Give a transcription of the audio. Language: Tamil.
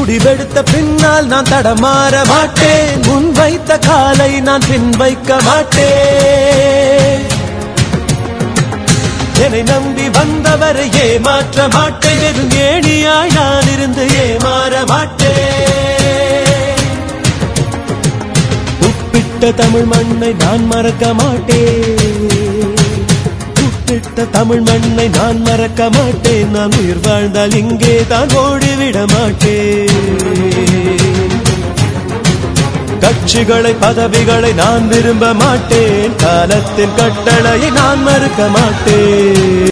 முடிவெடுத்த பின்னால் நான் தடமாற மாட்டேன். முன் வைத்த காலை நான் பின் வைக்க மாட்டேன். என்னை நம்பி வந்தவரை ஏமாற்ற மாட்டேன். வெறும் ஏணியாய் நான் இருந்து ஏமாற மாட்டேன். உப்பிட்ட தமிழ் மண்ணை நான் மறக்க மாட்டேன். உப்பிட்ட தமிழ் மண்ணை நான் மறக்க மாட்டேன். நான் உயிர் வாழ்ந்தால் இங்கே தான் ஓடிவிட மாட்டேன். கட்சிகளை பதவிகளை நான் விரும்ப மாட்டேன். காலத்தின் கட்டளையை நான் மறுக்க மாட்டேன்.